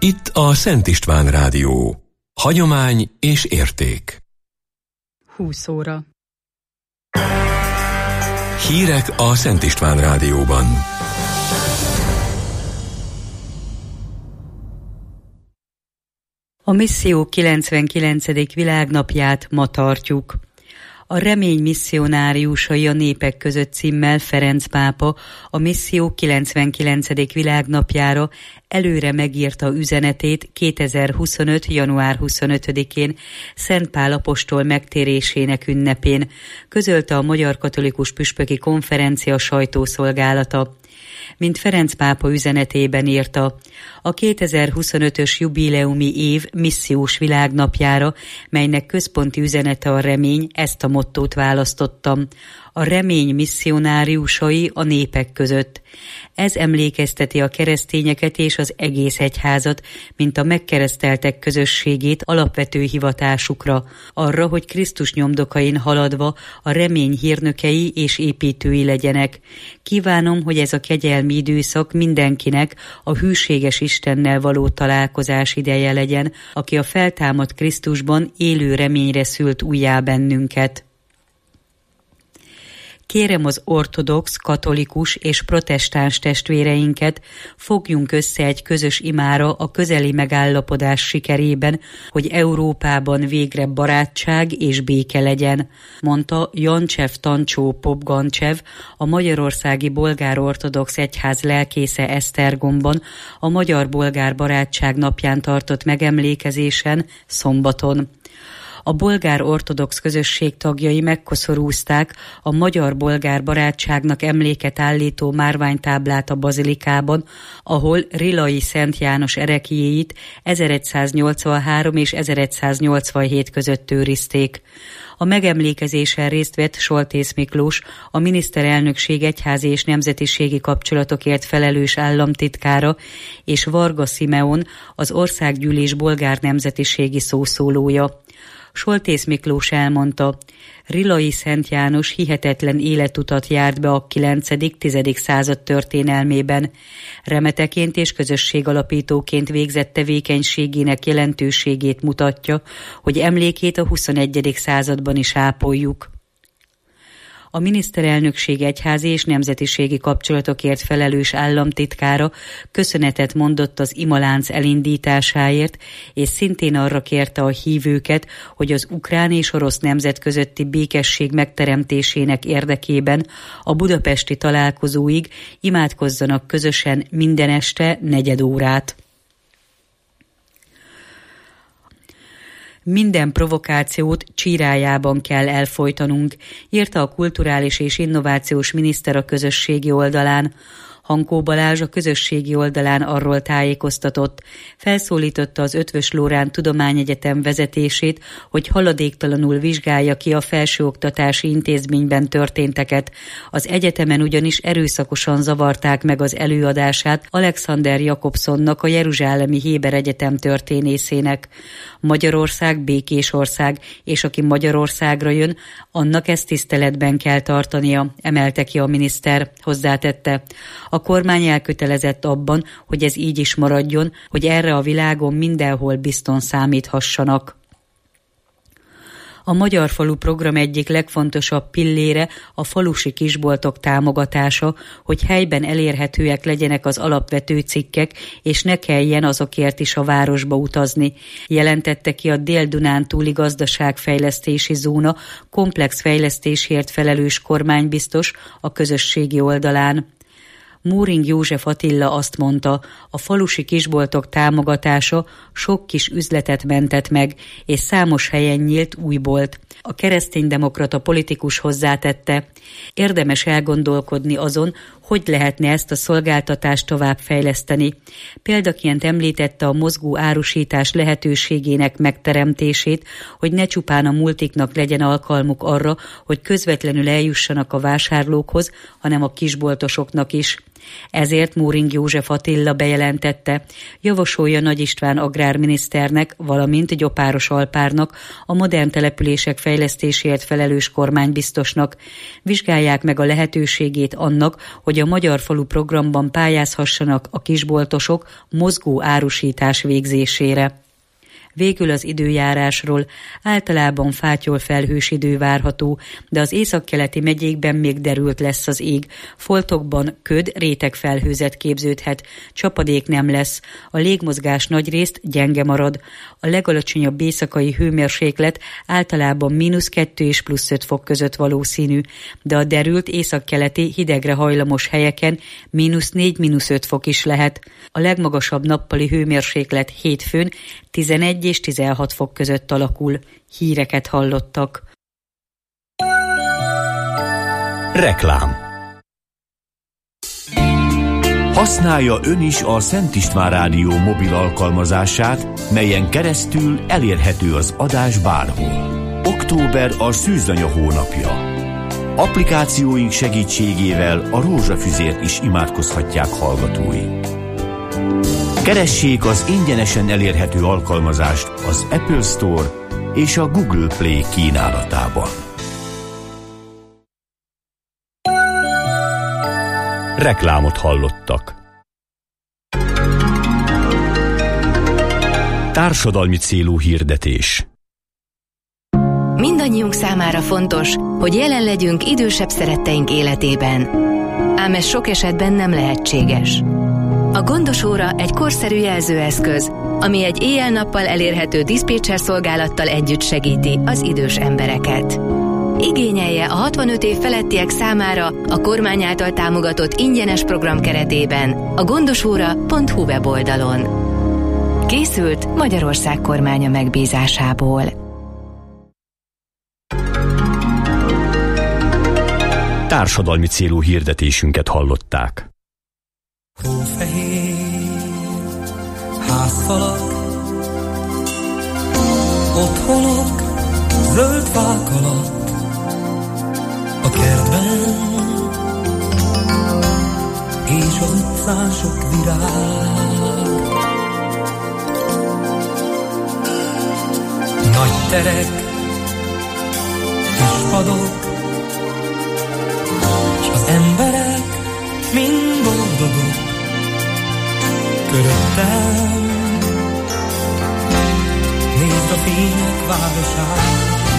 Itt a Szent István Rádió. Hagyomány és érték. 20 óra. Hírek a Szent István Rádióban. A misszió 99. világnapját ma tartjuk. A remény misszionáriusai a népek között címmel Ferenc pápa a misszió 99. világnapjára előre megírta üzenetét 2025. január 25-én Szent Pál apostol megtérésének ünnepén, közölte a Magyar Katolikus Püspöki Konferencia sajtószolgálata. Mint Ferenc pápa üzenetében írta, a 2025-ös jubileumi év missziós világnapjára, melynek központi üzenete a remény, ezt a mottót választottam. A remény misszionáriusai a népek között. Ez emlékezteti a keresztényeket és az egész egyházat, mint a megkereszteltek közösségét alapvető hivatásukra, arra, hogy Krisztus nyomdokain haladva a remény hírnökei és építői legyenek. Kívánom, hogy ez a kegyelmi időszak mindenkinek a hűséges Istennel való találkozás ideje legyen, aki a feltámadt Krisztusban élő reményre szült újjá bennünket. Kérem az ortodox, katolikus és protestáns testvéreinket, fogjunk össze egy közös imára a közeli megállapodás sikerében, hogy Európában végre barátság és béke legyen, mondta Jancsev Tancsó Popgancsev, a Magyarországi Bolgár Ortodox Egyház lelkésze Esztergomban a Magyar-Bolgár Barátság napján tartott megemlékezésen szombaton. A bolgár ortodox közösség tagjai megkoszorúzták a magyar-bolgár barátságnak emléket állító márványtáblát a bazilikában, ahol Rilai Szent János ereklyéit 1183 és 1187 között őrizték. A megemlékezésen részt vett Soltész Miklós, a miniszterelnökség egyházi és nemzetiségi kapcsolatokért felelős államtitkára, és Varga Simeon, az országgyűlés bolgár nemzetiségi szószólója. Soltész Miklós elmondta, Rilai Szent János hihetetlen életutat járt be a 9.-10. század történelmében. Remeteként és közösségalapítóként végzett tevékenységének jelentőségét mutatja, hogy emlékét a 21. században is ápoljuk. A miniszterelnökség egyházi és nemzetiségi kapcsolatokért felelős államtitkára köszönetet mondott az imalánc elindításáért, és szintén arra kérte a hívőket, hogy az ukrán és orosz nemzet közötti békesség megteremtésének érdekében a budapesti találkozóig imádkozzanak közösen minden este 4 órát. Minden provokációt Csírájában kell elfojtanunk, írta a kulturális és innovációs miniszter a közösségi oldalán. Hankó Balázs a közösségi oldalán arról tájékoztatott, felszólította az Eötvös Loránd Tudományegyetem vezetését, hogy haladéktalanul vizsgálja ki a felsőoktatási intézményben történteket. Az egyetemen ugyanis erőszakosan zavarták meg az előadását Alexander Jakobsonnak, a Jeruzsálemi Héber Egyetem történészének. Magyarország békés ország, és aki Magyarországra jön, annak ezt tiszteletben kell tartania, emelte ki a miniszter, hozzátette. A kormány elkötelezett abban, hogy ez így is maradjon, hogy erre a világon mindenhol bizton számíthassanak. A Magyar Falu program egyik legfontosabb pillére a falusi kisboltok támogatása, hogy helyben elérhetőek legyenek az alapvető cikkek, és ne kelljen azokért is a városba utazni, jelentette ki a Dél-Dunántúli gazdaságfejlesztési zóna komplex fejlesztésért felelős kormánybiztos a közösségi oldalán. Móring József Attila azt mondta, a falusi kisboltok támogatása sok kis üzletet mentett meg, és számos helyen nyílt új bolt. A kereszténydemokrata politikus hozzátette, érdemes elgondolkodni azon, hogy lehetne ezt a szolgáltatást továbbfejleszteni. Példaként említette a mozgó árusítás lehetőségének megteremtését, hogy ne csupán a multiknak legyen alkalmuk arra, hogy közvetlenül eljussanak a vásárlókhoz, hanem a kisboltosoknak is. Ezért Móring József Attila bejelentette, javasolja Nagy István agrárminiszternek, valamint Gyopáros Alpárnak, a modern települések fejlesztéséért felelős kormánybiztosnak. Vizsgálják meg a lehetőségét annak, hogy a Magyar Falu programban pályázhassanak a kisboltosok mozgó árusítás végzésére. Végül az időjárásról. Általában fátyol felhős idő várható, de az északkeleti megyékben még derült lesz az ég. Foltokban köd, rétegfelhőzet képződhet, csapadék nem lesz. A légmozgás nagyrészt gyenge marad. A legalacsonyabb éjszakai hőmérséklet általában -2 és +5 fok között valószínű, de a derült északkeleti hidegre hajlamos helyeken -4–5 fok is lehet. A legmagasabb nappali hőmérséklet hétfőn 11 és 16 fok között alakul. Híreket hallottak. Reklám. Használja ön is a Szent István Rádió mobil alkalmazását, melyen keresztül elérhető az adás bárhol. Október a szűzanya hónapja. Applikációink segítségével a rózsafüzért is imádkozhatják hallgatóink. Keressék az ingyenesen elérhető alkalmazást az Apple Store és a Google Play kínálatában. Reklámot hallottak. Társadalmi célú hirdetés. Mindannyiunk számára fontos, hogy jelen legyünk idősebb szeretteink életében. Ám ez sok esetben nem lehetséges. A Gondos óra egy korszerű jelzőeszköz, ami egy éjjel-nappal elérhető diszpécser szolgálattal együtt segíti az idős embereket. Igényelje a 65 év felettiek számára a kormány által támogatott ingyenes program keretében a gondosóra.hu weboldalon. Készült Magyarország kormánya megbízásából. Társadalmi célú hirdetésünket hallották. Hófehér házfalak, otthonok, zöld fák alatt, a kertben és az utcán sok virág. Nagy terek és padok, és az emberek mind boldogok. Köröttem nézd a fények városát.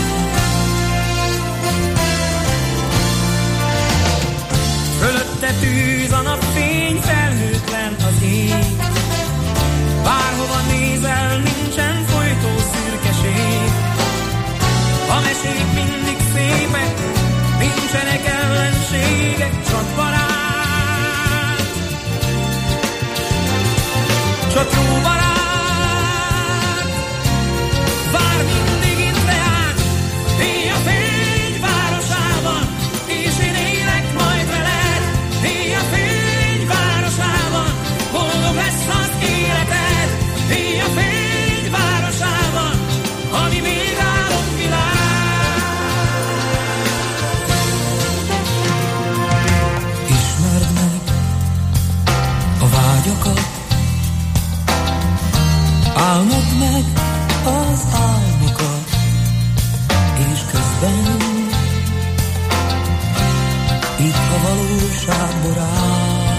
Fölötte tűz a napfény, felhőtlen az ég. Bárhova nézel, nincsen folytó szürkeség. A mesék mindig szépek, nincsenek ellenségek, csak barát. Csak jó barát, vár mindig itt reát, éj a fény városában, és én élek majd veled. Éj a fény városában, boldog lesz az életed. Éj a fény városában, ami még álomvilág. Ismerd meg a vágyakat, álmod meg az álmokat, és közben itt a valóság borát.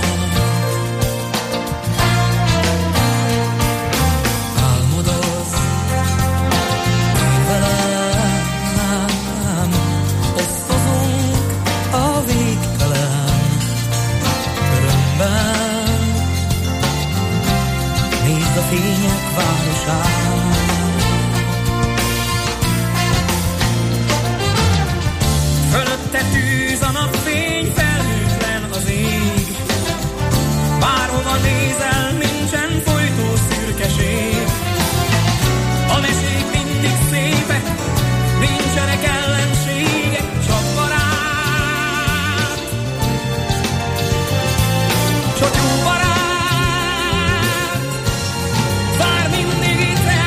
Álmodozz, én velem, osztozunk a végtelen örömben. Nézd a fények városát. Fölötte tűz a napfény, felhőtlen az ég. Bárhova nézel, nincsen folytó szürkeség. A mesék mindig szépek, nincsenek ellenségek, csak barát. Csak jó barát. Vár mindig itt reál.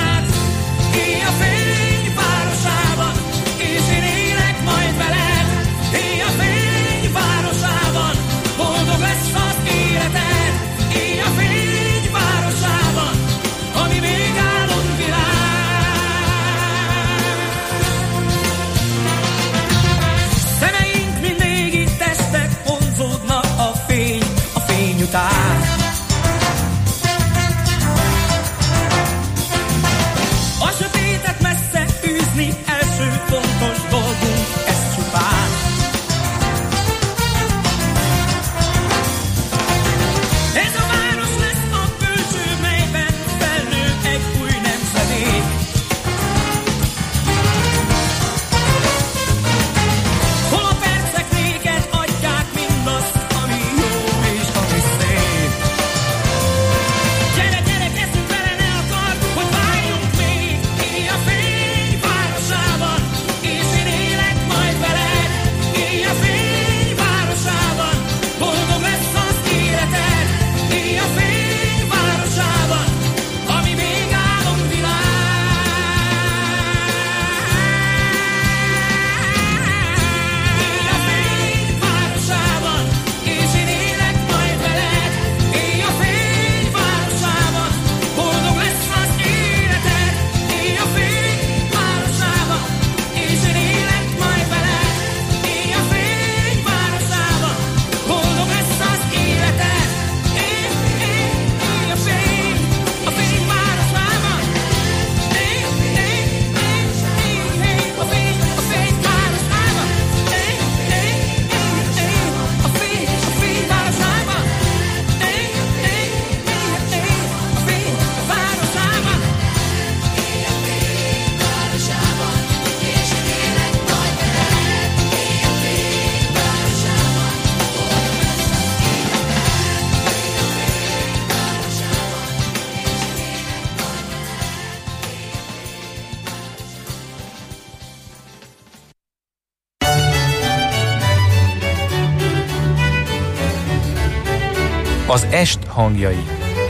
Az est hangjai.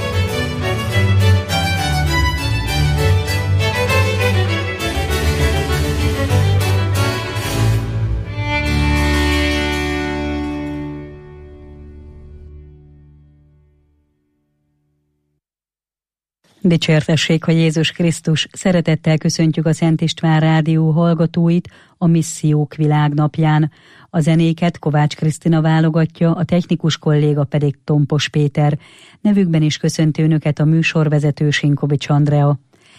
Dicsértessék a Jézus Krisztus! Szeretettel köszöntjük a Szent István Rádió hallgatóit a Missziók Világnapján. A zenéket Kovács Krisztina válogatja, a technikus kolléga pedig Tompos Péter. Nevükben is köszönti önöket a műsorvezető Sinkovics Andrea.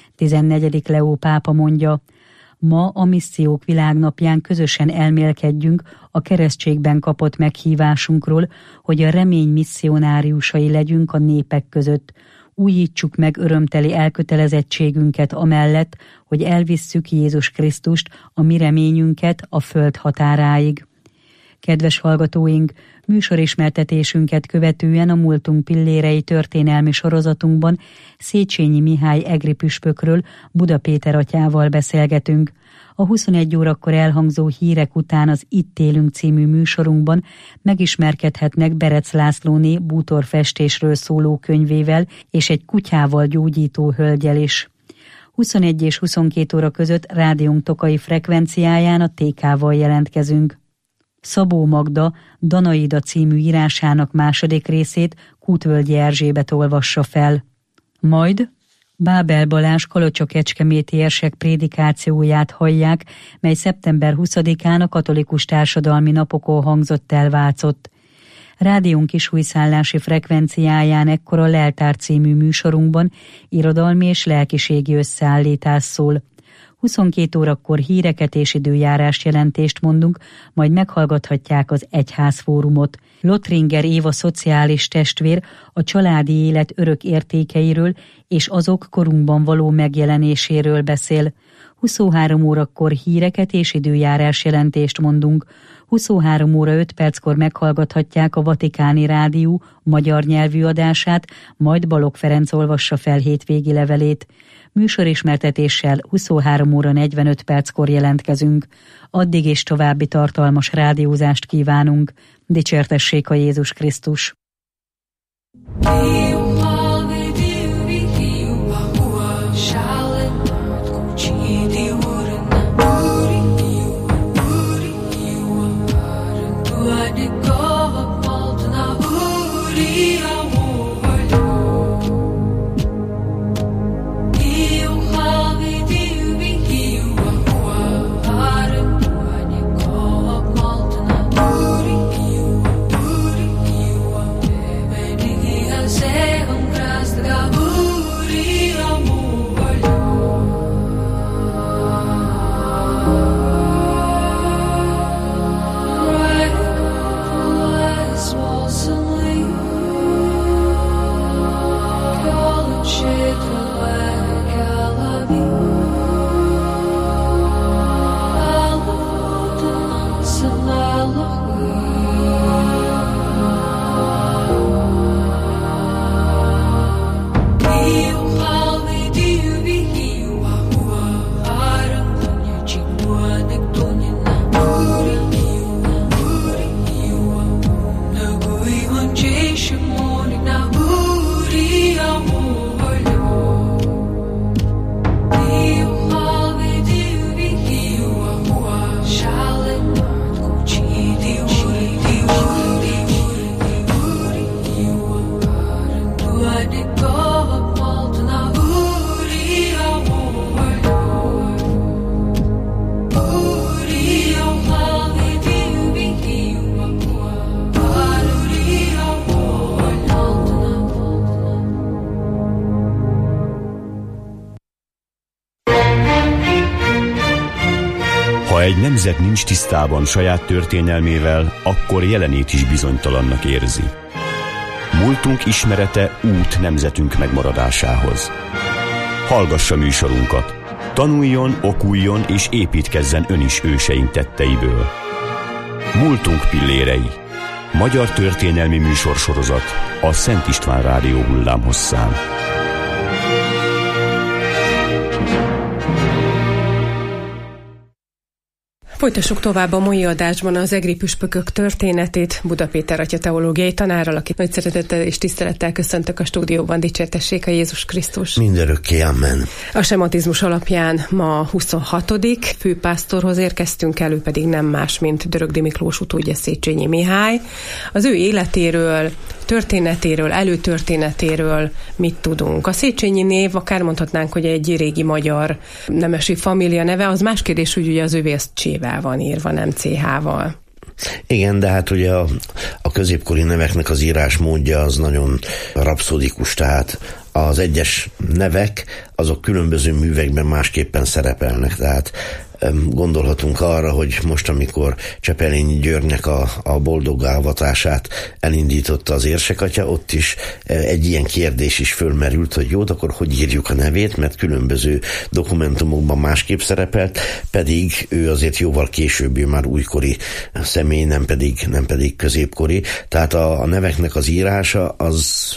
14. Leó pápa mondja: ma a Missziók Világnapján közösen elmélkedjünk a keresztségben kapott meghívásunkról, hogy a remény misszionáriusai legyünk a népek között. Újítsuk meg örömteli elkötelezettségünket amellett, hogy elvisszük Jézus Krisztust, a mi reményünket a föld határáig. Kedves hallgatóink, műsorismertetésünket követően a múltunk pillérei történelmi sorozatunkban Széchenyi Mihály egri püspökről Buda Péter atyával beszélgetünk. A 21 órakor elhangzó hírek után az Itt élünk című műsorunkban megismerkedhetnek Berec Lászlóné bútorfestésről szóló könyvével és egy kutyával gyógyító hölgyel is. 21 és 22 óra között rádiónk tokai frekvenciáján a TK-val jelentkezünk. Szabó Magda Danaida című írásának második részét Kútvölgyi Erzsébet olvassa fel. Majd Bábel Balázs kalocsa-kecskeméti érsek prédikációját hallják, mely szeptember 20-án a katolikus társadalmi napokon hangzott el Vácott. Rádiónk kisújszállási frekvenciáján ekkor a Leltár című műsorunkban irodalmi és lelkiségi összeállítás szól. 22 órakor híreket és időjárás jelentést mondunk, majd meghallgathatják az Egyházfórumot. Lotringer Éva szociális testvér a családi élet örök értékeiről és azok korunkban való megjelenéséről beszél. 23 órakor híreket és időjárás jelentést mondunk. 23 óra 5 perckor meghallgathatják a Vatikáni Rádió magyar nyelvű adását, majd Balogh Ferenc olvassa fel hétvégi levelét. Műsorismertetéssel 23 óra 45 perckor jelentkezünk. Addig és további tartalmas rádiózást kívánunk. Dicsértessék a Jézus Krisztus! Ha egy nemzet nincs tisztában saját történelmével, akkor jelenét is bizonytalannak érzi. Múltunk ismerete út nemzetünk megmaradásához. Hallgassa műsorunkat, tanuljon, okuljon és építkezzen ön is őseink tetteiből. Múltunk pillérei. Magyar történelmi műsorsorozat a Szent István Rádió hullámhosszán. Folytassuk tovább a mai adásban az egri püspökök történetét Buda Péter atya teológiai tanárral, akit nagy szeretettel és tisztelettel köszöntök a stúdióban. Dicsértessék a Jézus Krisztus. Mindörökké, amen. A sematizmus alapján ma 26. főpásztorhoz érkeztünk, elő pedig nem más, mint Dörögdi Miklós utódja Széchenyi Mihály. Az ő életéről, történetéről, előtörténetéről mit tudunk? A Széchenyi név, akár mondhatnánk, hogy egy régi magyar nemesi família neve, az más kérdés, hogy ugye az övé az C-vel van írva, nem CH-val. Igen, de hát ugye a középkori neveknek az írásmódja az nagyon rapszódikus, tehát az egyes nevek azok különböző művekben másképpen szerepelnek, tehát gondolhatunk arra, hogy most, amikor Csepelényi Györgynek a boldogálvatását elindította az érsekatya, ott is egy ilyen kérdés is fölmerült, hogy jó, akkor hogy írjuk a nevét, mert különböző dokumentumokban másképp szerepelt, pedig ő azért jóval később, már újkori személy, nem pedig középkori. Tehát a neveknek az írása az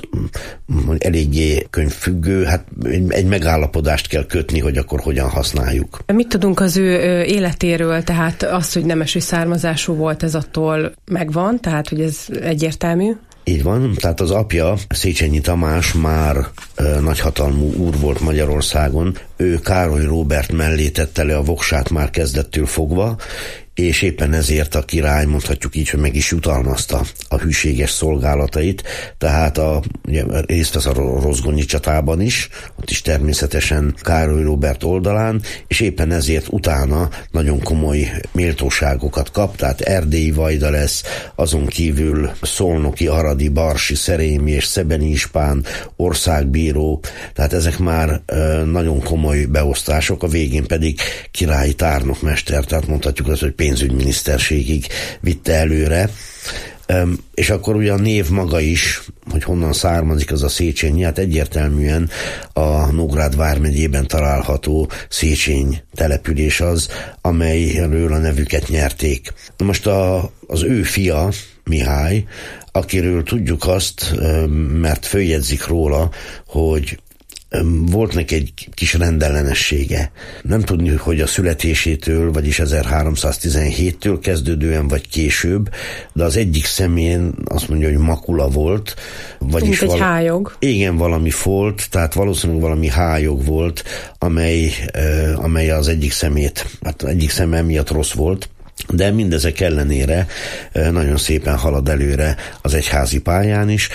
eléggé könyvfüggő, hát egy megállapodást kell kötni, hogy akkor hogyan használjuk. Mit tudunk az ő életéről, tehát az, hogy nemesi származású volt, ez attól megvan, tehát hogy ez egyértelmű? Így van, tehát az apja, Széchenyi Tamás már nagyhatalmú úr volt Magyarországon, ő Károly Róbert mellé tette le a voksát már kezdettől fogva, és éppen ezért a király, mondhatjuk így, hogy meg is jutalmazta a hűséges szolgálatait, tehát ugye részt vesz a rozgonyi csatában is, ott is természetesen Károly Róbert oldalán, és éppen ezért utána nagyon komoly méltóságokat kap, tehát erdélyi vajda lesz, azon kívül szolnoki, aradi, barsi, szerémi és szebeni ispán, országbíró, tehát ezek már nagyon komoly beosztások, a végén pedig királyi tárnokmester, tehát mondhatjuk azt, hogy pénzügyminiszterségig vitte előre. És akkor ugye a név maga is, hogy honnan származik az a Széchenyi, hát egyértelműen a Nógrád vármegyében található Széchenyi település az, amelyről a nevüket nyerték. Most az ő fia, Mihály, akiről tudjuk azt, mert följegyzik róla, hogy volt neki egy kis rendellenessége. Nem tudni, hogy a születésétől, vagyis 1317-től kezdődően, vagy később, de az egyik szemén azt mondja, hogy makula volt. Vagyis egy hályog. Igen, valami folt, tehát valószínűleg valami hályog volt, amely az egyik szemét, hát egyik szeme miatt rossz volt. De mindezek ellenére nagyon szépen halad előre az egyházi pályán is.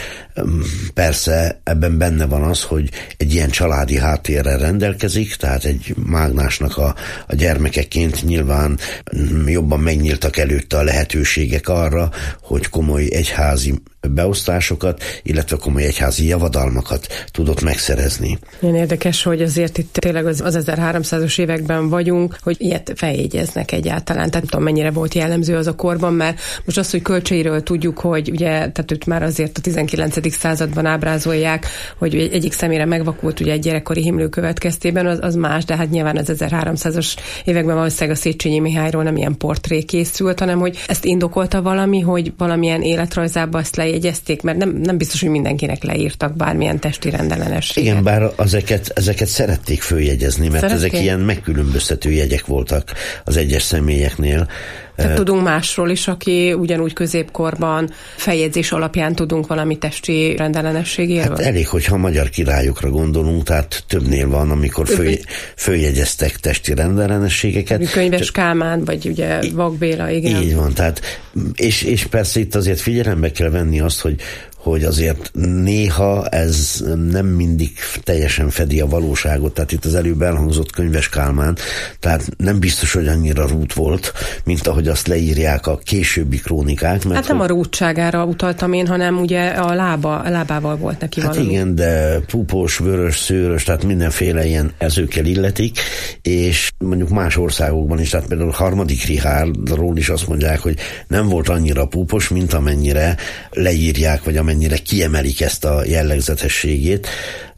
Persze ebben benne van az, hogy egy ilyen családi háttérrel rendelkezik, tehát egy mágnásnak a gyermekeként nyilván jobban megnyíltak előtte a lehetőségek arra, hogy komoly egyházi beosztásokat, illetve komoly egyházi javadalmakat tudott megszerezni. Ilyen érdekes, hogy azért itt tényleg az 1300-as években vagyunk, hogy ilyet feljegyeznek egyáltalán. Tehát nem tudom, mennyire volt jellemző az a korban, mert most azt, hogy Kölcseiről tudjuk, hogy ugye, tehát őt már azért a 19. században ábrázolják, hogy egyik szemére megvakult ugye egy gyerekkori himlő következtében, az más, de hát nyilván az 1300-as években valószínűleg a Széchenyi Mihályról nem ilyen portré készült, hanem hogy ezt indokolta valami, hogy valamilyen életrajzába ezt lejegyezték, mert nem biztos, hogy mindenkinek leírtak bármilyen testi rendellenességet. Igen, bár ezeket szerették följegyezni, mert ezek ilyen megkülönböztető jegyek voltak az egyes személyeknél. Tehát tudunk másról is, aki ugyanúgy középkorban feljegyzés alapján tudunk valami testi rendellenességéről? Hát elég, hogyha a magyar királyokra gondolunk, tehát többnél van, amikor följegyeztek testi rendellenességeket. Könyves Kálmán, vagy ugye Vak Béla, igen. Így van, tehát és persze itt azért figyelembe kell venni azt, hogy azért néha ez nem mindig teljesen fedi a valóságot, tehát itt az előbb elhangzott Könyves Kálmán, tehát nem biztos, hogy annyira rút volt, mint ahogy azt leírják a későbbi krónikák. Mert hát nem a rútságára utaltam én, hanem ugye a lábával volt neki valami. Hát igen, de púpos, vörös, szőrös, tehát mindenféle ilyen ezőkkel illetik, és mondjuk más országokban is, tehát például harmadik Richárdról is azt mondják, hogy nem volt annyira púpos, mint amennyire leírják, vagy amennyire kiemelik ezt a jellegzetességét,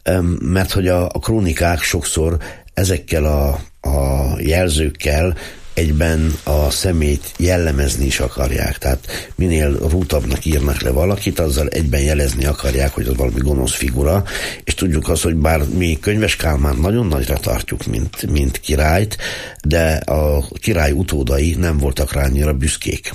mert hogy a krónikák sokszor ezekkel a jelzőkkel egyben a személyt jellemezni is akarják. Tehát minél rútabbnak írnak le valakit, azzal egyben jelezni akarják, hogy az valami gonosz figura, és tudjuk azt, hogy bár mi Könyves Kálmán nagyon nagyra tartjuk, mint királyt, de a király utódai nem voltak rá annyira büszkék.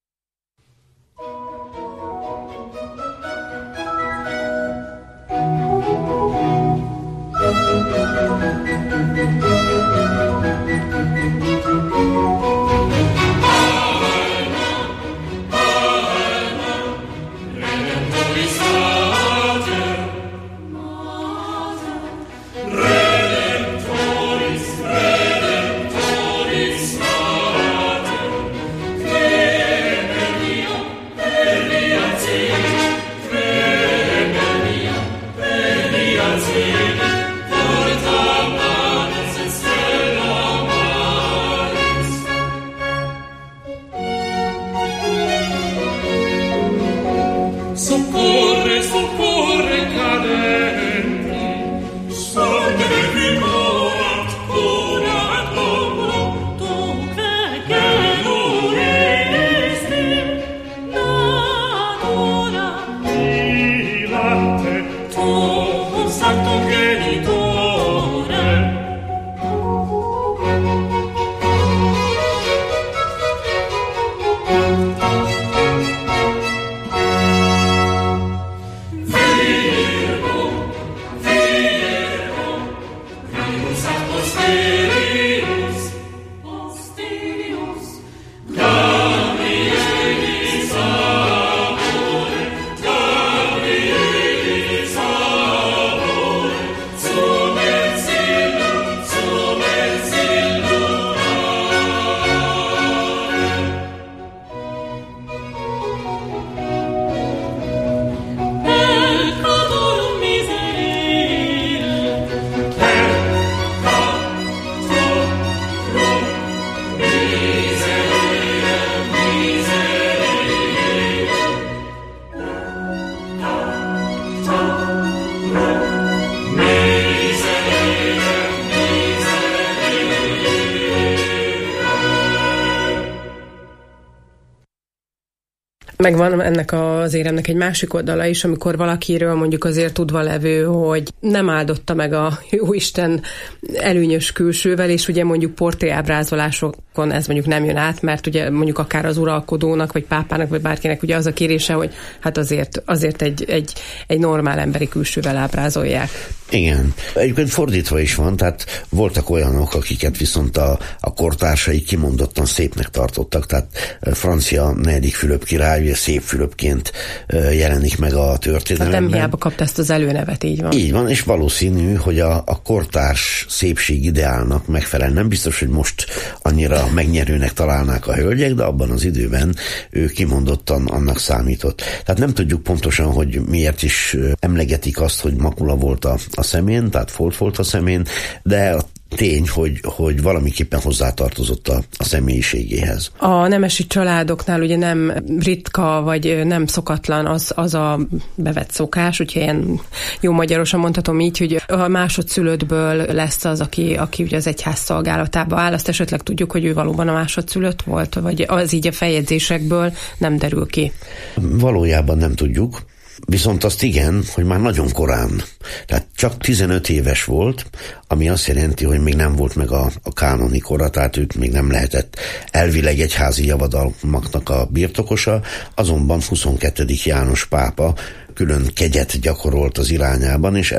Megvan ennek az éremnek egy másik oldala is, amikor valakiről mondjuk azért tudva levő, hogy nem áldotta meg a jóisten előnyös külsővel, és ugye mondjuk portréábrázolásokon ez mondjuk nem jön át, mert ugye mondjuk akár az uralkodónak, vagy pápának, vagy bárkinek ugye az a kérése, hogy hát azért egy normál emberi külsővel ábrázolják. Igen. Egyébként fordítva is van, tehát voltak olyanok, akiket viszont a kortársai kimondottan szépnek tartottak, tehát francia 4. Fülöp király szép Fülöpként jelenik meg a történelemben. Hát nem hiába kapta ezt az előnevet, így van. Így van, és valószínű, hogy a kortárs szépség ideálnak megfelel. Nem biztos, hogy most annyira megnyerőnek találnák a hölgyek, de abban az időben ő kimondottan annak számított. Tehát nem tudjuk pontosan, hogy miért is emlegetik azt, hogy makula volt a szemén, tehát folt volt a szemén, de a tény, hogy valamiképpen hozzátartozott a személyiségéhez. A nemesi családoknál ugye nem ritka, vagy nem szokatlan az a bevett szokás, úgyhogy ilyen jó magyarosan mondhatom így, hogy a másodszülöttből lesz az, aki ugye az egyház szolgálatába áll. Azt esetleg tudjuk, hogy ő valóban a másodszülött volt, vagy az így a feljegyzésekből nem derül ki. Valójában nem tudjuk. Viszont azt igen, hogy már nagyon korán, tehát csak 15 éves volt, ami azt jelenti, hogy még nem volt meg a kánoni kora, tehát őt még nem lehetett elvileg egyházi javadalmaknak a birtokosa, azonban 22. János pápa külön kegyet gyakorolt az irányában, és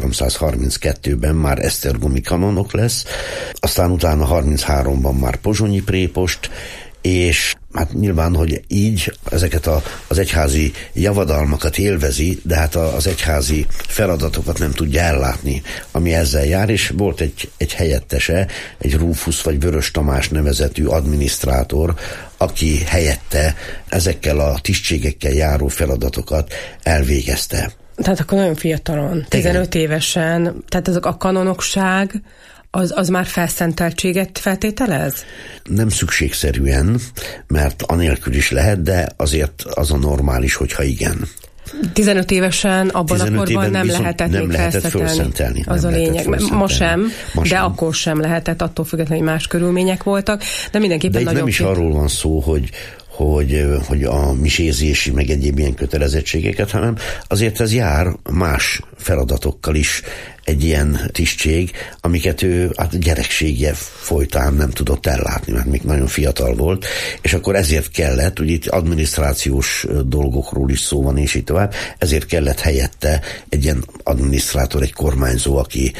1332-ben már esztergomi kanonok lesz, aztán utána 33-ban már pozsonyi prépost, és hát nyilván, hogy így ezeket az egyházi javadalmakat élvezi, de hát az egyházi feladatokat nem tudja ellátni, ami ezzel jár, és volt egy helyettese, egy Rúfusz vagy Vörös Tamás nevezetű adminisztrátor, aki helyette ezekkel a tisztségekkel járó feladatokat elvégezte. Tehát akkor nagyon fiatalon, 15 évesen, tehát ezek a kanonokság, az már felszenteltséget feltételez? Nem szükségszerűen, mert anélkül is lehet, de azért az a normális, hogyha igen. 15 évesen abban a korban nem lehetett még felszentelni. Az a lényeg. Ma sem, de akkor sem lehetett, attól függetlenül, hogy más körülmények voltak, de mindenképpen de itt nem is arról van szó, hogy a misézési, meg egyéb ilyen kötelezettségeket, hanem azért ez jár más feladatokkal is egy ilyen tisztség, amiket ő gyerekségje folytán nem tudott ellátni, mert még nagyon fiatal volt, és akkor ezért kellett, ugye itt adminisztrációs dolgokról is szó van, és így tovább, ezért kellett helyette egy ilyen adminisztrátor, egy kormányzó, aki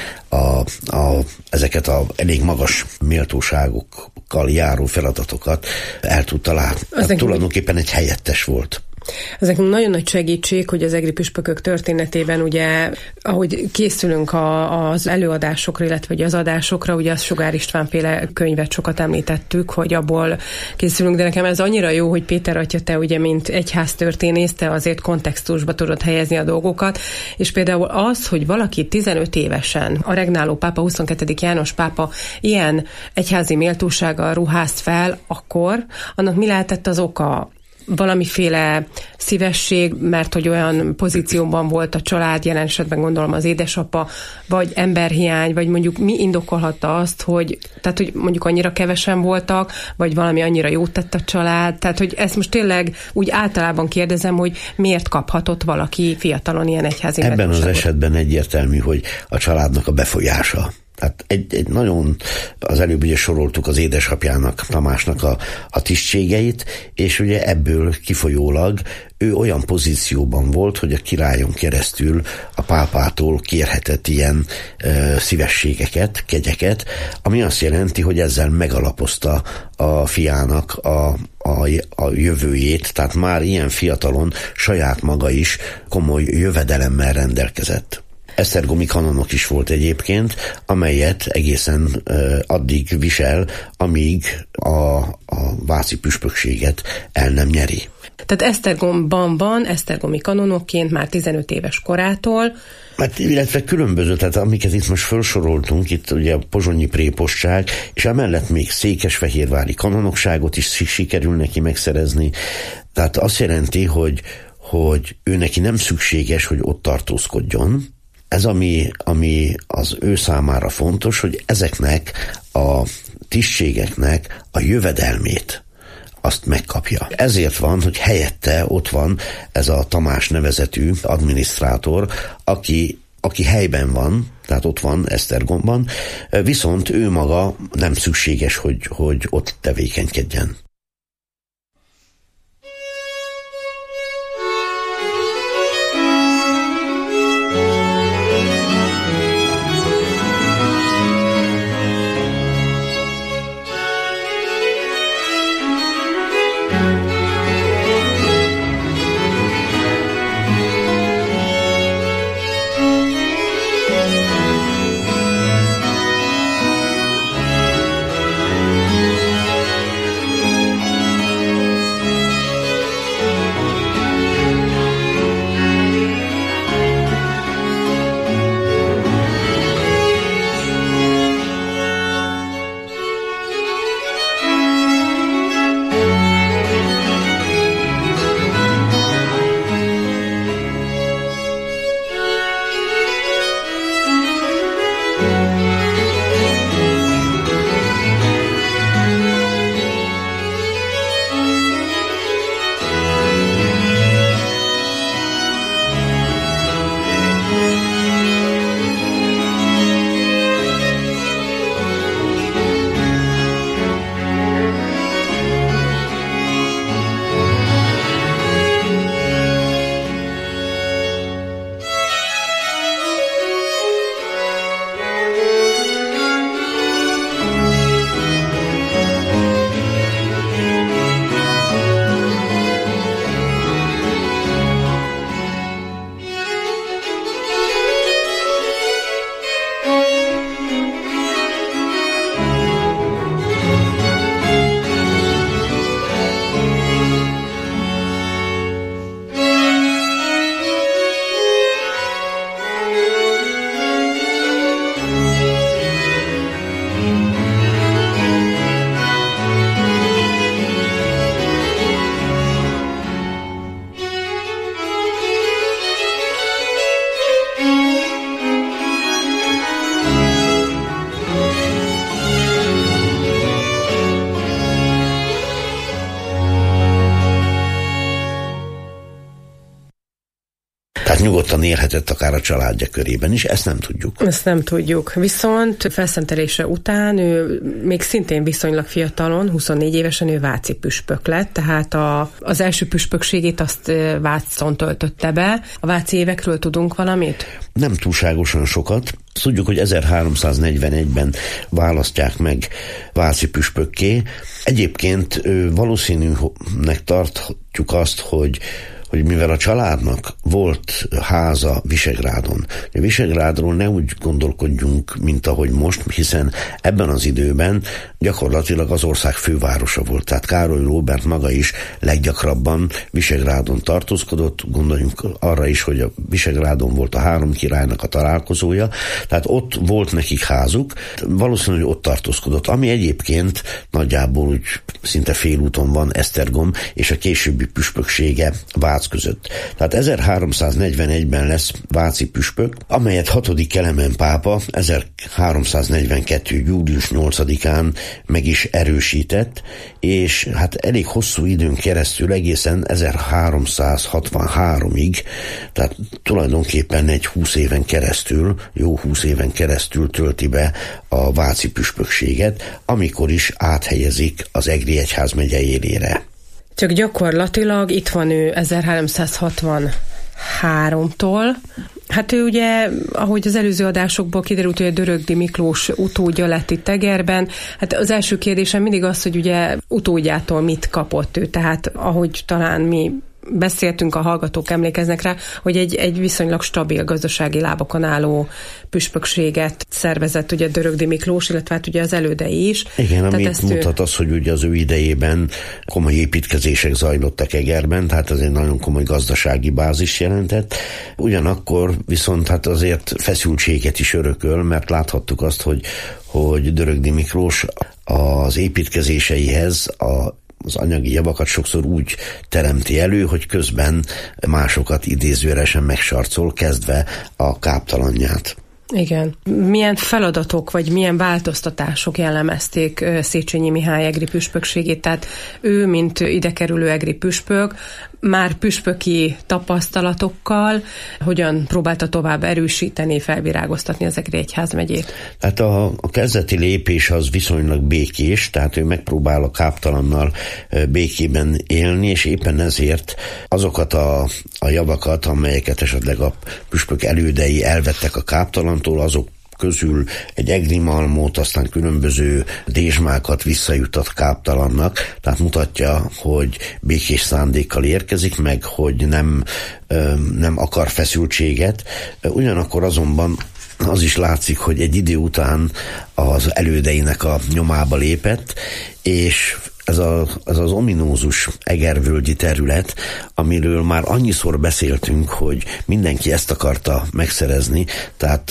ezeket a elég magas méltóságokkal járó feladatokat el tudta látni. Tulajdonképpen egy helyettes volt. Ez nekünk nagyon nagy segítség, hogy az egri püspökök történetében ugye, ahogy készülünk az előadásokra, illetve az adásokra, ugye az Sugár István-féle könyvet sokat említettük, hogy abból készülünk, de nekem ez annyira jó, hogy Péter atya, te ugye, mint egyháztörténész, te azért kontextusba tudod helyezni a dolgokat, és például az, hogy valaki 15 évesen, a regnáló pápa, 22. János pápa ilyen egyházi méltósággal ruházt fel, akkor annak mi lehetett az oka? Valamiféle szívesség, mert hogy olyan pozícióban volt a család, jelen esetben gondolom az édesapa, vagy emberhiány, vagy mondjuk mi indokolhatta azt, hogy mondjuk annyira kevesen voltak, vagy valami annyira jót tett a család, tehát hogy ezt most tényleg úgy általában kérdezem, hogy miért kaphatott valaki fiatalon ilyen egyházi Ebben az esetben egyértelmű, hogy a családnak a befolyása. Tehát egy nagyon, az előbb ugye soroltuk az édesapjának, Tamásnak a tisztségeit, és ugye ebből kifolyólag ő olyan pozícióban volt, hogy a királyon keresztül a pápától kérhetett ilyen szívességeket, kegyeket, ami azt jelenti, hogy ezzel megalapozta a fiának a jövőjét, tehát már ilyen fiatalon saját maga is komoly jövedelemmel rendelkezett. Esztergomi kanonok is volt egyébként, amelyet egészen addig visel, amíg a vászi püspökséget el nem nyeri. Tehát Esztergomban van, esztergomi kanonokként már 15 éves korától. Illetve különböző, tehát amiket itt most felsoroltunk, itt ugye a pozsonyi prépostság, és emellett még székesfehérvári kanonokságot is sikerül neki megszerezni. Tehát azt jelenti, hogy ő neki nem szükséges, hogy ott tartózkodjon. Ez, ami az ő számára fontos, hogy ezeknek a tisztségeknek a jövedelmét azt megkapja. Ezért van, hogy helyette ott van ez a Tamás nevezetű adminisztrátor, aki helyben van, tehát ott van Esztergomban, viszont ő maga nem szükséges, hogy ott tevékenykedjen. nyugodtan élhetett akár a családja körében is, ezt nem tudjuk. Ezt nem tudjuk. Viszont felszentelése után ő még szintén viszonylag fiatalon, 24 évesen ő váci püspök lett, tehát az első püspökségét azt Vácon töltötte be. A váci évekről tudunk valamit? Nem túlságosan sokat. Tudjuk, hogy 1341-ben választják meg váci püspökké. Egyébként valószínűnek tartjuk azt, hogy mivel a családnak volt háza Visegrádon. A Visegrádról ne úgy gondolkodjunk, mint ahogy most, hiszen ebben az időben gyakorlatilag az ország fővárosa volt. Tehát Károly Róbert maga is leggyakrabban Visegrádon tartózkodott. Gondoljunk arra is, hogy a Visegrádon volt a három királynak a találkozója. Tehát ott volt nekik házuk, valószínűleg ott tartózkodott. Ami egyébként nagyjából úgy szinte félúton van Esztergom és a későbbi püspöksége Vác között. Tehát 1341-ben lesz váci püspök, amelyet 6. Kelemen pápa 1342. július 8-án meg is erősített, és hát elég hosszú időn keresztül, egészen 1363-ig, tehát tulajdonképpen egy 20 éven keresztül, jó 20 éven keresztül tölti be a váci püspökséget, amikor is áthelyezik az Egri egyházmegye élére. Csak gyakorlatilag itt van ő 1363-tól. Hát ő ugye, ahogy az előző adásokból kiderült, hogy a Dörögdi Miklós utódja lett itt Egerben. Hát az első kérdésem mindig az, hogy ugye utódjától mit kapott ő. Tehát ahogy talán mi beszéltünk, a hallgatók emlékeznek rá, hogy egy viszonylag stabil gazdasági lábakon álló püspökséget szervezett ugye Dörögdi Miklós, illetve hát ugye az elődei is. Igen, amit mutat az, hogy ugye az ő idejében komoly építkezések zajlottak Egerben, tehát ez egy nagyon komoly gazdasági bázis jelentett. Ugyanakkor viszont hát azért feszültséget is örököl, mert láthattuk azt, hogy Dörögdi Miklós az építkezéseihez az anyagi javakat sokszor úgy teremti elő, hogy közben másokat idézőjelesen megsarcol, kezdve a káptalanját. Igen. Milyen feladatok, vagy milyen változtatások jellemezték Széchenyi Mihály egri püspökségét? Tehát ő, mint idekerülő egri püspök, már püspöki tapasztalatokkal hogyan próbálta tovább erősíteni, felvirágoztatni az Egri egyházmegyét? Hát a kezdeti lépés az viszonylag békés, tehát ő megpróbál a káptalannal békében élni, és éppen ezért azokat a javakat, amelyeket esetleg a püspök elődei elvettek a káptalantól, azok közül egy egri malmot, aztán különböző dézsmákat visszajutat káptalannak, tehát mutatja, hogy békés szándékkal érkezik meg, hogy nem akar feszültséget. Ugyanakkor azonban az is látszik, hogy egy idő után az elődeinek a nyomába lépett, és ez az ominózus egervölgyi terület, amiről már annyiszor beszéltünk, hogy mindenki ezt akarta megszerezni, tehát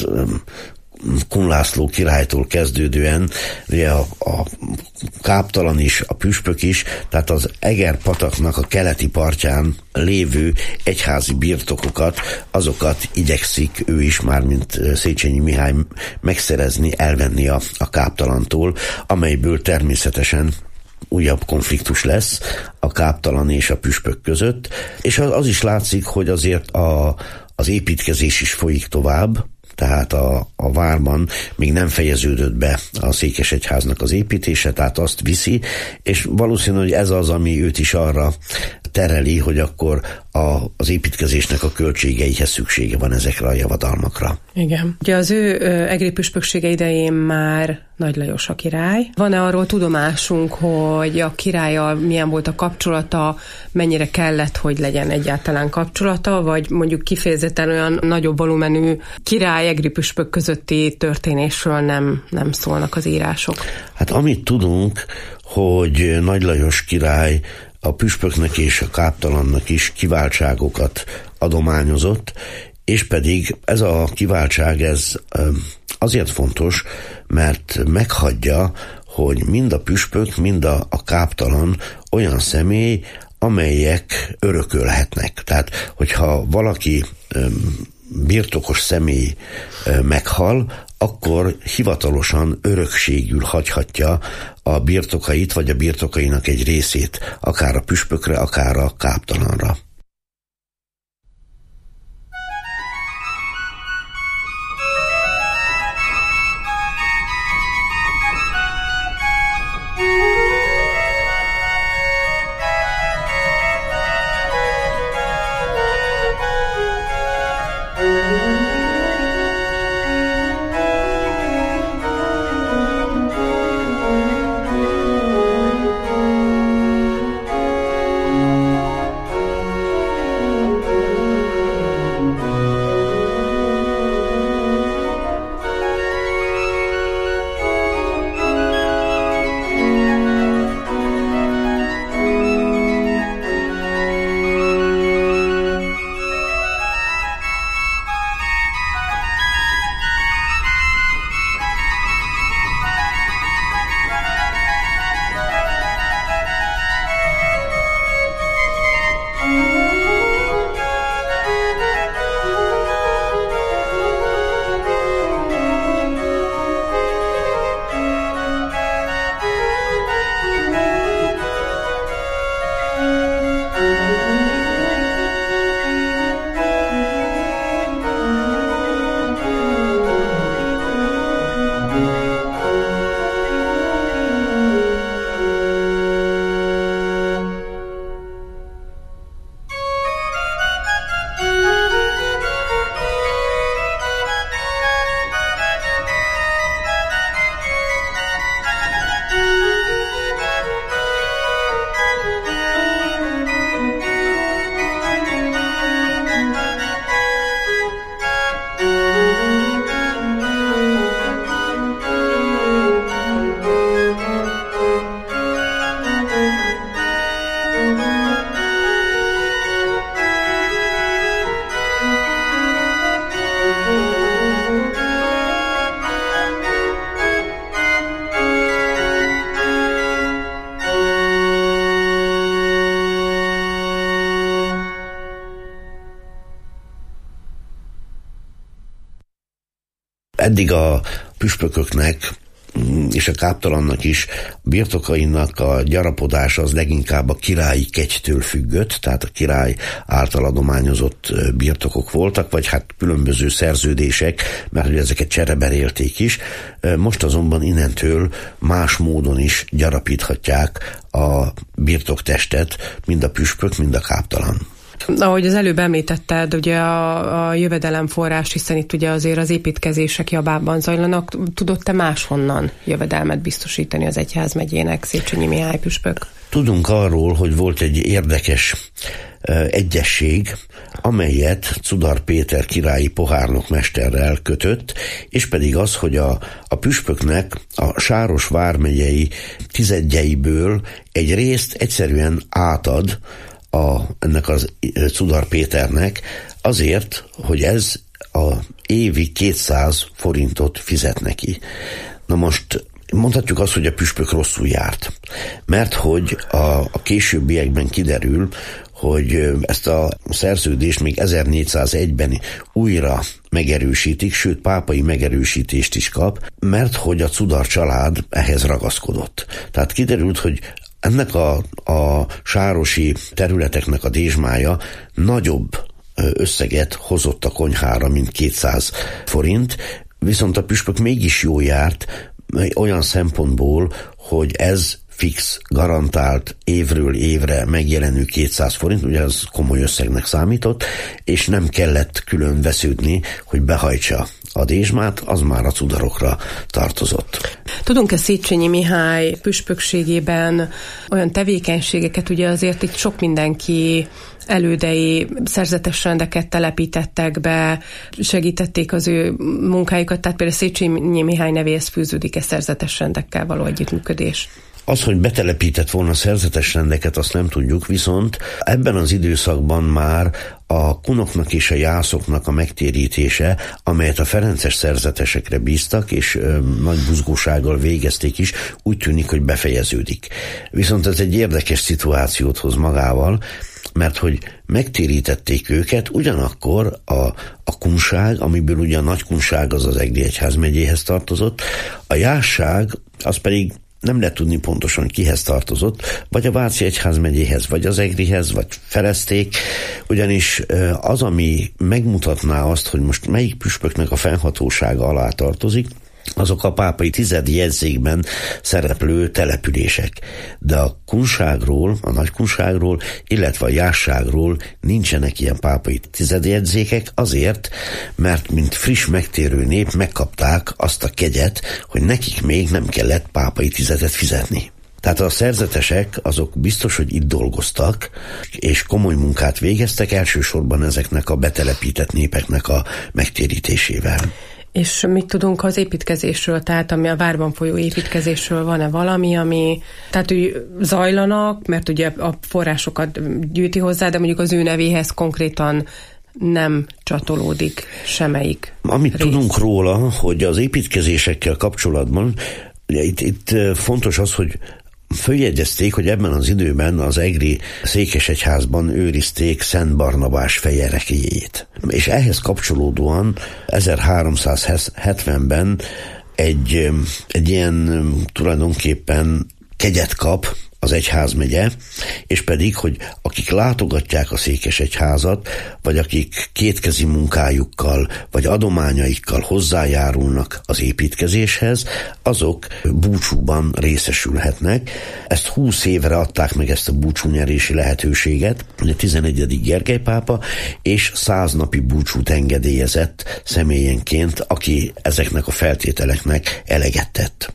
Kun László királytól kezdődően ugye a káptalan is, a püspök is, tehát az Eger-pataknak a keleti partján lévő egyházi birtokokat, azokat igyekszik ő is már, mint Széchenyi Mihály megszerezni, elvenni a káptalantól, amelyből természetesen újabb konfliktus lesz a káptalan és a püspök között, és az is látszik, hogy azért az építkezés is folyik tovább, tehát a várban még nem fejeződött be a székesegyháznak az építése, tehát azt viszi, és valószínű, hogy ez az, ami őt is arra tereli, hogy akkor az építkezésnek a költségeihez szüksége van ezekre a javadalmakra. Igen. Ugye az ő egri püspöksége idején már Nagy Lajos a király. Van-e arról tudomásunk, hogy a királlyal milyen volt a kapcsolata, mennyire kellett, hogy legyen egyáltalán kapcsolata, vagy mondjuk kifejezetten olyan nagyobb volumenű király egri püspök közötti történésről nem szólnak az írások? Hát amit tudunk, hogy Nagy Lajos király a püspöknek és a káptalannak is kiváltságokat adományozott, és pedig ez a kiváltság ez azért fontos, mert meghagyja, hogy mind a püspök, mind a káptalan olyan személy, amelyek örökölhetnek. Tehát, hogyha valaki birtokos személy meghal, akkor hivatalosan örökségül hagyhatja a birtokait, vagy a birtokainak egy részét, akár a püspökre, akár a káptalanra. Eddig a püspököknek és a káptalannak is birtokainak a gyarapodása az leginkább a királyi kegytől függött, tehát a király által adományozott birtokok voltak, vagy hát különböző szerződések, mert hogy ezeket csereberélték is. Most azonban innentől más módon is gyarapíthatják a birtoktestet, mind a püspök, mind a káptalan. Ahogy az előbb említetted, ugye a jövedelemforrás, hiszen itt ugye azért az építkezések javában zajlanak. Tudott-e máshonnan jövedelmet biztosítani az egyházmegyének, Széchenyi Mihály püspök? Tudunk arról, hogy volt egy érdekes egyesség, amelyet Czudar Péter királyi pohárnokmesterrel kötött, és pedig az, hogy a püspöknek a Sáros vármegyei tizedjeiből egy részt egyszerűen átad ennek az Czudar Péternek azért, hogy ez a évi 200 forintot fizet neki. Na most mondhatjuk azt, hogy a püspök rosszul járt, mert hogy a későbbiekben kiderül, hogy ezt a szerződést még 1401-ben újra megerősítik, sőt pápai megerősítést is kap, mert hogy a Czudar család ehhez ragaszkodott. Tehát kiderült, hogy ennek a sárosi területeknek a dézsmája nagyobb összeget hozott a konyhára, mint 200 forint, viszont a püspök mégis jól járt olyan szempontból, hogy ez fix, garantált, évről évre megjelenő 200 forint, ugye ez komoly összegnek számított, és nem kellett külön vesződni, hogy behajtsa a dézsmát, az már a cudarokra tartozott. Tudunk-e Széchenyi Mihály püspökségében olyan tevékenységeket, ugye azért itt sok mindenki elődei szerzetes rendeket telepítettek be, segítették az ő munkájukat, tehát például Széchenyi Mihály nevéhez fűződik-e szerzetes rendekkel való együttműködés? Az, hogy betelepített volna szerzetes rendeket, azt nem tudjuk, viszont ebben az időszakban már a kunoknak és a jászoknak a megtérítése, amelyet a ferences szerzetesekre bíztak, és nagy buzgósággal végezték is, úgy tűnik, hogy befejeződik. Viszont ez egy érdekes szituációt hoz magával, mert hogy megtérítették őket, ugyanakkor a kunság, amiből ugye a nagy kunság az Egri egyházmegyéhez tartozott, a jásság az pedig nem lehet tudni pontosan kihez tartozott, vagy a Váci egyházmegyéhez, vagy az Egrihez, vagy felezték, ugyanis az, ami megmutatná azt, hogy most melyik püspöknek a fennhatósága alá tartozik, azok a pápai tizedjegyzékben szereplő települések. De a kunságról, a nagykunságról, illetve a jásságról nincsenek ilyen pápai tizedjegyzékek azért, mert mint friss megtérő nép megkapták azt a kegyet, hogy nekik még nem kellett pápai tizedet fizetni. Tehát a szerzetesek azok biztos, hogy itt dolgoztak, és komoly munkát végeztek, elsősorban ezeknek a betelepített népeknek a megtérítésével. És mit tudunk az építkezésről, tehát ami a várban folyó építkezésről, van-e valami, tehát úgy zajlanak, mert ugye a forrásokat gyűjti hozzá, de mondjuk az ő nevéhez konkrétan nem csatolódik semmelyik Amit rész. Tudunk róla, hogy az építkezésekkel kapcsolatban, ugye itt fontos az, hogy följegyezték, hogy ebben az időben az egri székesegyházban őrizték Szent Barnabás fejerekéjét. És ehhez kapcsolódóan 1370-ben egy ilyen tulajdonképpen kegyet kap az egyházmegye, és pedig, hogy akik látogatják a székesegyházat, vagy akik kétkezi munkájukkal, vagy adományaikkal hozzájárulnak az építkezéshez, azok búcsúban részesülhetnek. Ezt 20 évre adták meg, ezt a búcsúnyerési lehetőséget, a 11. Gergely pápa, és 100 napi búcsút engedélyezett személyenként, aki ezeknek a feltételeknek eleget tett.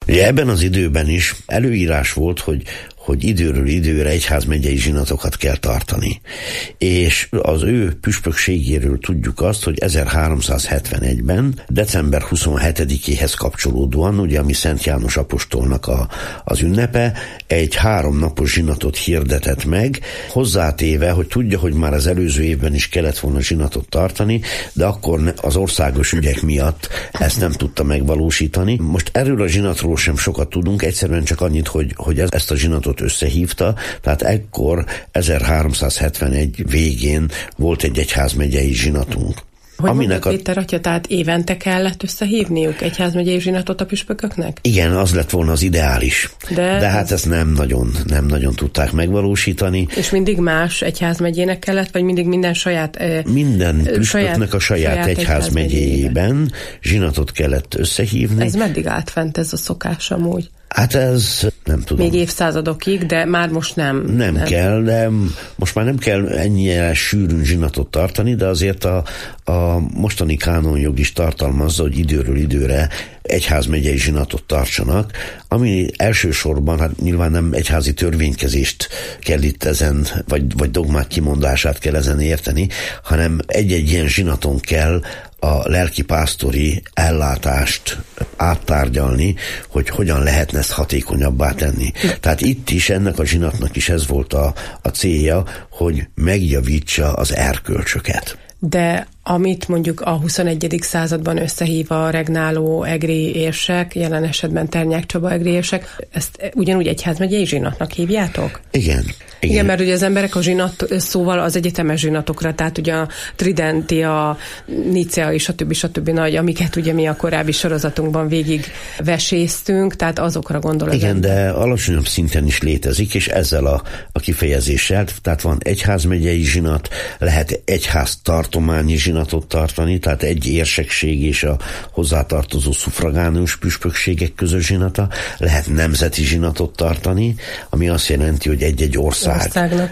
Ugye ebben az időben is előírás volt, hogy időről időre egyházmegyei zsinatokat kell tartani. És az ő püspökségéről tudjuk azt, hogy 1371-ben, december 27-éhez kapcsolódóan, ugye ami Szent János apostolnak az ünnepe, egy 3 napos zsinatot hirdetett meg, hozzátéve, hogy tudja, hogy már az előző évben is kellett volna zsinatot tartani, de akkor az országos ügyek miatt ezt nem tudta megvalósítani. Most erről a zsinatról sem sokat tudunk, egyszerűen csak annyit, hogy ezt a zsinatot összehívta, tehát ekkor 1371 végén volt egy egyházmegyei zsinatunk. Hogy mondta Péter atya, tehát évente kellett összehívniuk egyházmegyei zsinatot a püspököknek? Igen, az lett volna az ideális. De hát ezt nem nagyon tudták megvalósítani. És mindig más egyházmegyének kellett, vagy mindig minden saját... Minden püspöknek a saját egyházmegyéjében zsinatot kellett összehívni. Ez meddig állt fent ez a szokás amúgy? Hát ez nem tudom. Még évszázadokig, de már most nem. Nem kell, de most már nem kell ennyire sűrűn zsinatot tartani, de azért a mostani kánonjog is tartalmazza, hogy időről időre egyházmegyei zsinatot tartsanak, ami elsősorban, hát nyilván nem egyházi törvénykezést kell itt ezen, vagy dogmák kimondását kell ezen érteni, hanem egy-egy ilyen zsinaton kell a lelkipásztori ellátást áttárgyalni, hogy hogyan lehetne ezt hatékonyabbá tenni. Tehát itt is, ennek a zsinatnak is ez volt a célja, hogy megjavítsa az erkölcsöket. De amit mondjuk a 21. században összehív a regnáló egri érsek, jelen esetben Ternyák Csaba egri érsek, ezt ugyanúgy egyházmegyei zsinatnak hívjátok? Igen, mert ugye az emberek a zsinat szóval az egyetemes zsinatokra, tehát ugye a Tridenti, a Nicea és stb. Nagy, amiket ugye mi a korábbi sorozatunkban végig veséztünk, tehát azokra gondol. Igen, de alacsonyabb szinten is létezik, és ezzel a kifejezéssel, tehát van egyházmegyei zsinat, lehet egyháztartományi zsinatot tartani, tehát egy érsekség és a hozzátartozó szufragánius püspökségek közös zsinata, lehet nemzeti zsinatot tartani, ami azt jelenti, hogy egy-egy országnak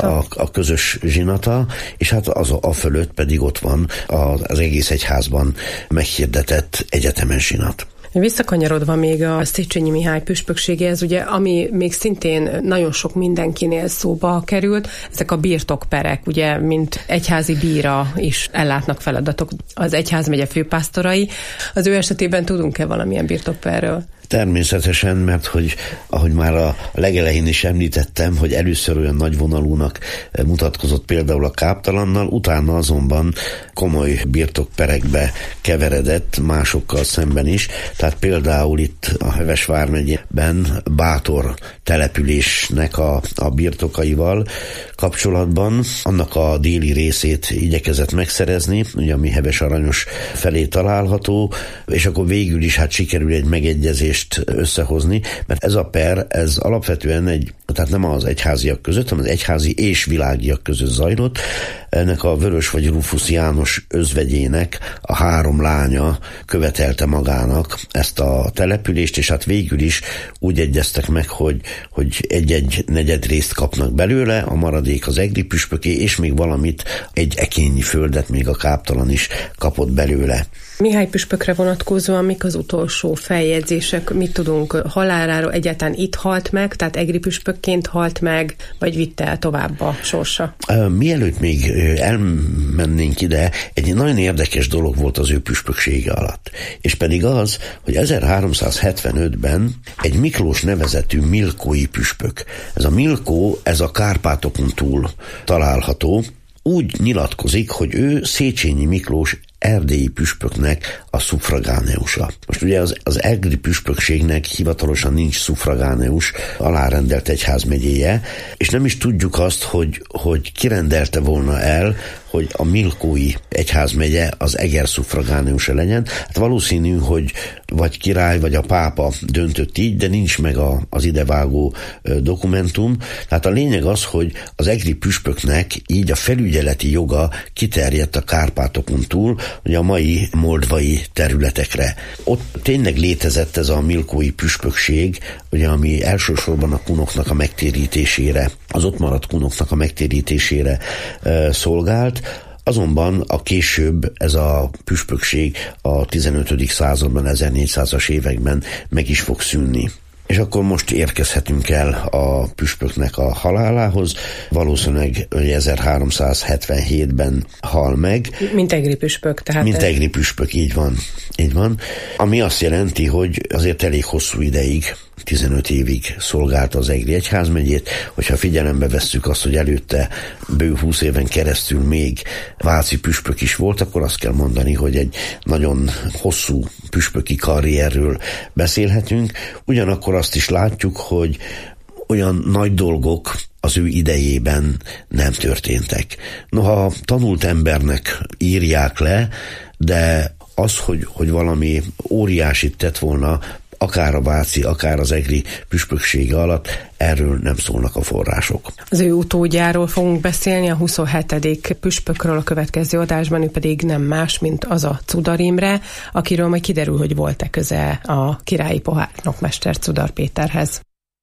a közös zsinata, és hát a fölött pedig ott van az egész egyházban meghirdetett egyetemes zsinat. Visszakanyarodva még a Széchenyi Mihály püspökségéhez, ugye, ami még szintén nagyon sok mindenkinél szóba került, ezek a birtokperek, ugye, mint egyházi bíra is ellátnak feladatok az egyházmegye főpásztorai. Az ő esetében tudunk-e valamilyen birtokperről? Természetesen, mert hogy ahogy már a legelején is említettem, hogy először olyan nagyvonalúnak mutatkozott például a káptalannal, utána azonban komoly birtokperekbe keveredett másokkal szemben is. Tehát például itt a Heves vármegyében Bátor településnek a birtokaival kapcsolatban annak a déli részét igyekezett megszerezni, ugye ami Heves Aranyos felé található, és akkor végül is hát sikerül egy megegyezés összehozni, mert ez a per, ez alapvetően tehát nem az egyháziak között, hanem az egyházi és világiak között zajlott. Ennek a Vörös vagy Rufus János özvegyének a 3 lánya követelte magának ezt a települést, és hát végül is úgy egyeztek meg, hogy egy-egy negyedrészt kapnak belőle, a maradék az egri püspöké, és még valamit, egy ekényi földet még a káptalan is kapott belőle. Mihály püspökre vonatkozóan mik az utolsó feljegyzések? Mit tudunk haláláról? Egyáltalán itt halt meg, tehát egri püspökként halt meg, vagy vitte el tovább a sorsa? Mielőtt még elmennénk ide, egy nagyon érdekes dolog volt az ő püspöksége alatt. És pedig az, hogy 1375-ben egy Miklós nevezetű milkói püspök. Ez a Milkó, ez a Kárpátokon túl található, úgy nyilatkozik, hogy ő Széchenyi Miklós erdélyi püspöknek a szufragániusa. Most ugye az egri püspökségnek hivatalosan nincs szufragánius, alárendelt egyházmegyéje, és nem is tudjuk azt, hogy kirendelte volna el, hogy a milkói egyházmegye az Eger szufragániusa legyen. Hát valószínű, hogy vagy király, vagy a pápa döntött így, de nincs meg az idevágó dokumentum. Tehát a lényeg az, hogy az egri püspöknek így a felügyeleti joga kiterjedt a Kárpátokon túl, ugye a mai moldvai területekre. Ott tényleg létezett ez a milkói püspökség, ugye, ami elsősorban a kunoknak a megtérítésére, az ott maradt kunoknak a megtérítésére szolgált. Azonban a később ez a püspökség a 15. században, 1400-as években meg is fog szűnni. És akkor most érkezhetünk el a püspöknek a halálához. Valószínűleg 1377-ben hal meg. Mint egri püspök. Tehát mint egri püspök, így van. Így van. Ami azt jelenti, hogy azért elég hosszú ideig, 15 évig szolgálta az egri egyházmegyét. Hogyha figyelembe vesszük azt, hogy előtte bő 20 éven keresztül még váci püspök is volt, akkor azt kell mondani, hogy egy nagyon hosszú püspöki karrierről beszélhetünk. Ugyanakkor azt is látjuk, hogy olyan nagy dolgok az ő idejében nem történtek. Noha tanult embernek írják le, de az, hogy valami óriásit tett volna, akár a váci, akár az egri püspöksége alatt, erről nem szólnak a források. Az ő utódjáról fogunk beszélni, a 27. püspökről a következő adásban, ő pedig nem más, mint az a Czudar Imre, akiről majd kiderül, hogy volt-e köze a királyi pohárnokmester Czudar Péterhez.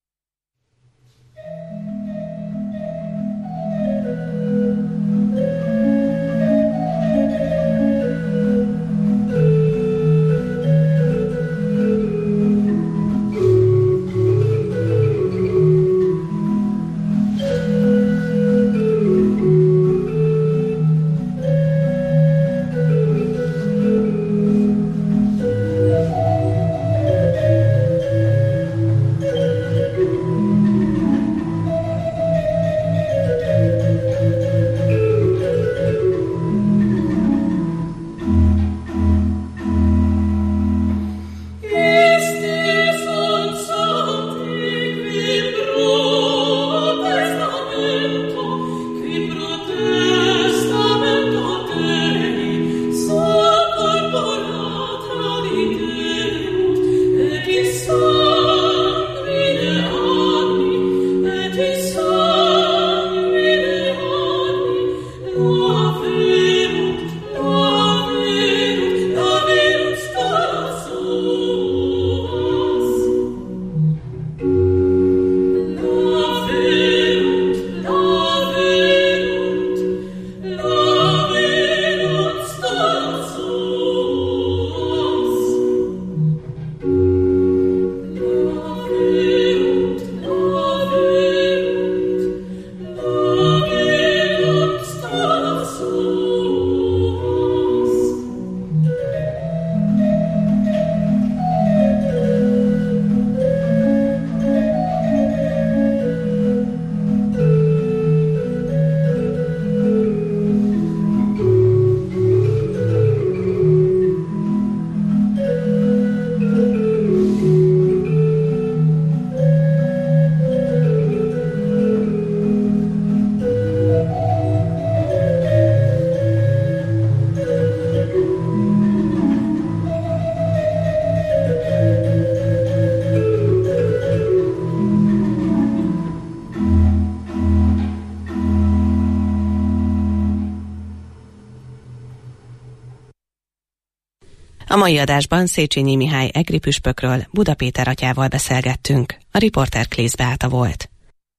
A mai adásban Széchenyi Mihály egri püspökről Buda Péter atyával beszélgettünk. A riporter Klész Beáta volt.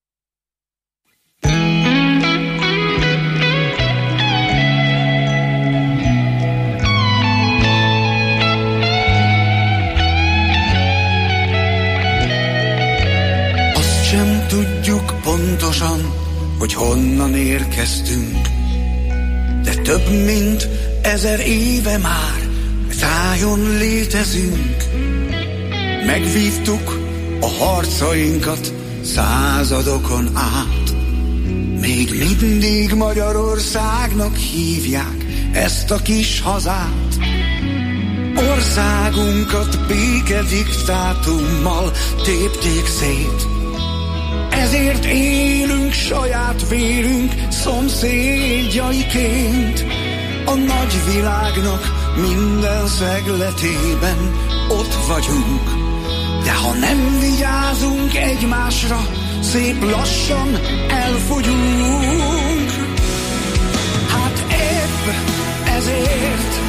Azt sem tudjuk pontosan, hogy honnan érkeztünk, de több mint 1000 éve már tájon létezünk. Megvívtuk a harcainkat századokon át. Még mindig Magyarországnak hívják ezt a kis hazát. Országunkat békediktátummal tépték szét. Ezért élünk saját vérünk szomszédjaiként. A nagy világnak minden szegletében ott vagyunk, de ha nem vigyázunk egymásra, szép lassan elfogyunk. Hát épp ezért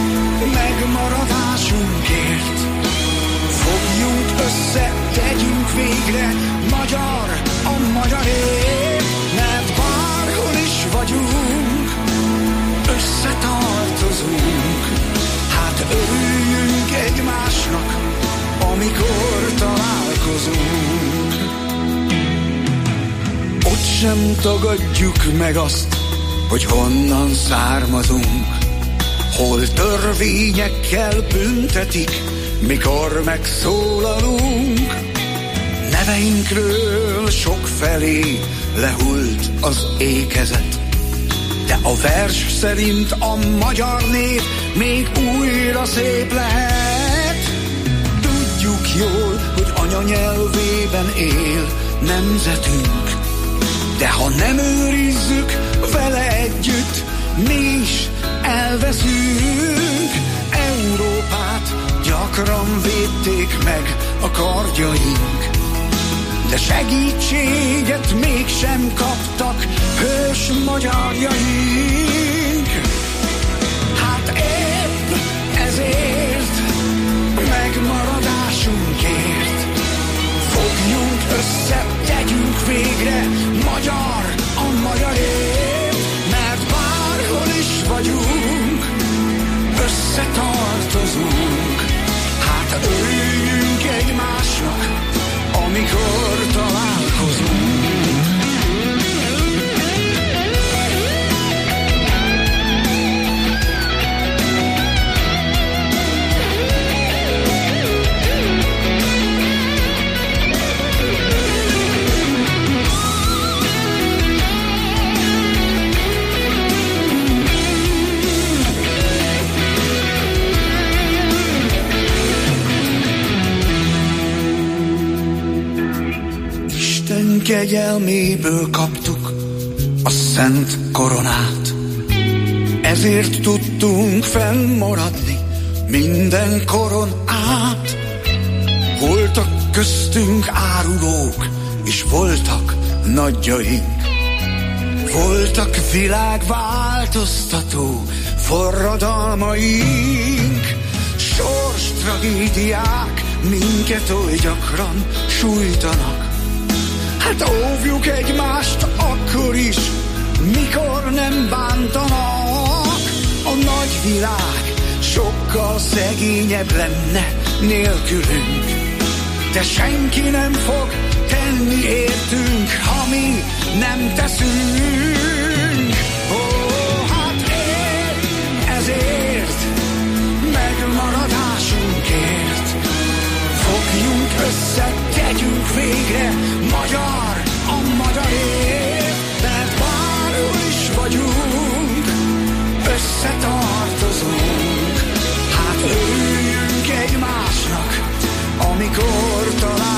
megmaradásunkért fogjunk össze, tegyünk végre magyar a magyarért, mert bárhol is vagyunk, sem tagadjuk meg azt, hogy honnan származunk, hol törvényekkel büntetik, mikor megszólalunk. Neveinkről sokfelé lehult az ékezet, de a vers szerint a magyar nép még újra szép lehet. Tudjuk jól, hogy anyanyelvében él nemzetünk, de ha nem őrizzük vele együtt, mi is elveszünk. Európát gyakran védték meg a kardjaink, de segítséget mégsem kaptak hős magyarjaink. Hát épp ezért megmaradásunkért fogjunk össze, tegyünk végre magyar a magyarért, mert bárhol is vagyunk, összetartozunk. Hát örüljünk egymásnak, amikor találkozunk. Kegyelméből kaptuk a szent koronát, ezért tudtunk fennmaradni minden koron át. Voltak köztünk árulók, és voltak nagyjaink, voltak világváltoztató forradalmaink. Sors tragédiák minket oly gyakran sújtanak, hát óvjuk egymást akkor is, mikor nem bántanak. A nagy világ sokkal szegényebb lenne nélkülünk, de senki nem fog tenni értünk, ha mi nem teszünk. Ó, hát épp ezért megmaradásunkért fogjunk össze, tegyünk végre magyar a magyarért, mert bárhol is vagyunk, összetartozunk. Hát örüljünk egymásnak, amikor találkozunk.